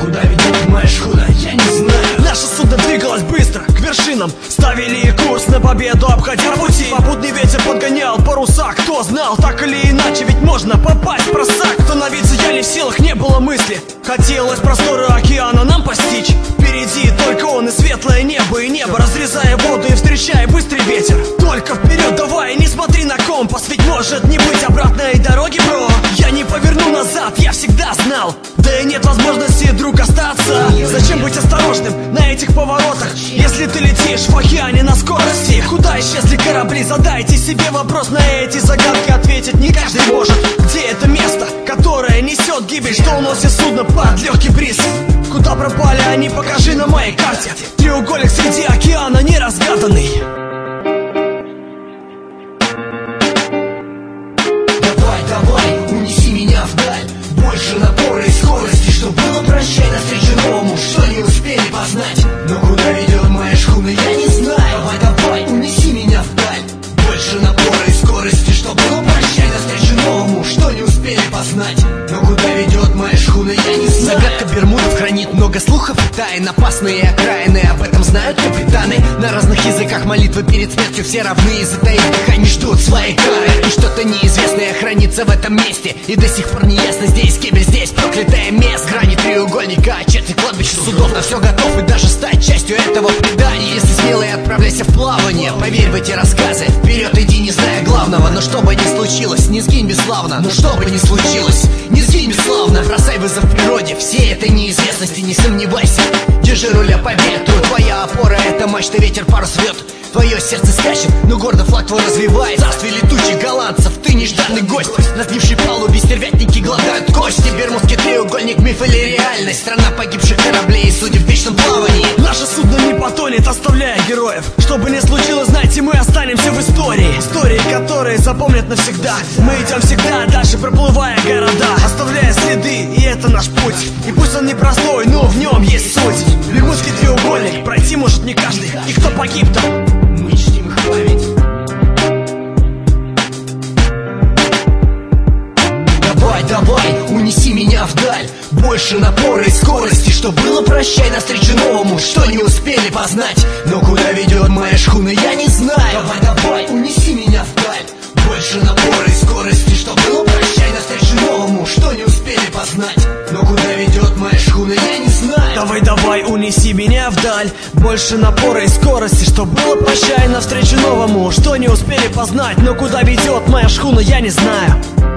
куда ведет моя шхуна, я не знаю. Наше судно двигалось быстро к вершинам, ставили курс на победу, обходя пути. Попутный ветер подгонял паруса, кто знал, так или иначе ведь можно попасть в просак. Становиться я не в силах, не было мысли, хотелось просторы океана нам постичь. Впереди только он и светлое небо, и небо, разрезая воду и встречая быстрый ветер. Только вперед давай, не смотри на компас, ведь может не быть обратной дороги, бро. Я не поверну назад, я всегда знал, да и нет возможности, друг, остаться. Зачем быть осторожным на этих поворотах, если ты летишь в океане на скорости? Куда исчезли корабли? Задайте себе вопрос, на эти загадки ответить не каждый может. Где это место, которое несет гибель, что уносит судно под легкий бриз? Куда пропали они, покажи на моей карте. Треугольник среди океана неразгаданный. Давай, унеси меня вдаль, больше напора и скорости, что было прощай навстречу новому, что не успели познать. Но куда ведет моя шхуна, я не знаю. Давай, унеси меня вдаль, больше напора и скорости, что было прощай навстречу новому, что не успели познать. Но куда ведет моя шхуна, я не знаю. Загадка Бермудов хранит много слухов и тайн, опасные окраины, об этом знают капитаны. На разных языках молитвы перед смертью все равны, затаив дыхание ждут своей кары. И что-то неизвестное хранится в этом месте, и до сих пор не ясно, здесь кибель, здесь проклятое место. Грани треугольника, четверть кладбища судов, на все готов и даже стать частью этого предания. Если смелый, отправляйся в плавание, поверь в эти рассказы, вперед иди, не зная главного. Но что бы ни случилось, не сгинь бесславно. Но что бы ни случилось, не сгинь бесславно. Бросай вызов природе, всей этой неизвестности, не сомневайся, держи руля по ветру. Твоя опора — это мачта, ветер парус вьет. Твое сердце скачет, но гордо флаг твой развивает. Царствие летучих голландцев, ты нежданный гость. На сгнившей палубе стервятники глотают кости. Бермудский треугольник, миф или реальность? Страна погибших кораблей и судеб в вечном плавании. Наше судно не потонет, оставляя героев. Что бы ни случилось, знайте, мы останемся в истории. Истории, которые запомнят навсегда. Мы идем всегда дальше, проплывая города, оставляя следы, и это наш путь. И пусть он непростой, но в нем есть суть. Бермудский треугольник пройти может не каждый. И кто погиб там, мы чтим их память. Давай, унеси меня вдаль, больше напора и скорости, что было прощай навстречу новому, что не успели познать. Но куда ведет моя шхуна, я не знаю. Давай, унеси меня вдаль, больше напора и скорости, что было прощай навстречу новому, что не успели познать. Но куда ведет моя шхуна, я не знаю. Давай, унеси меня вдаль, больше напора и скорости, что было прощай навстречу новому, что не успели познать. Но куда ведет моя шхуна, я не знаю.